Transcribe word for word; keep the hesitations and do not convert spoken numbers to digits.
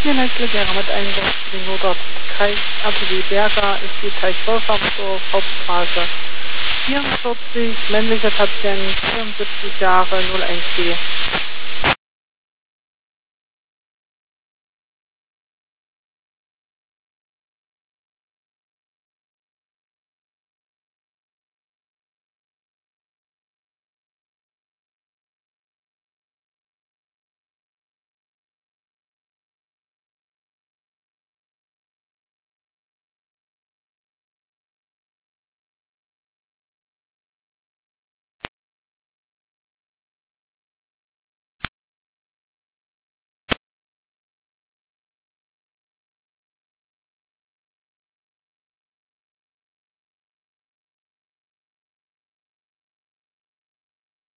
Hier möchte gerne mit Eingang für den Nordostkreis A P W Berger ist die Teichwolfamsdorf Hauptstraße vierundvierzig, männlicher Patient, vierundsiebzig Jahre, null eins B.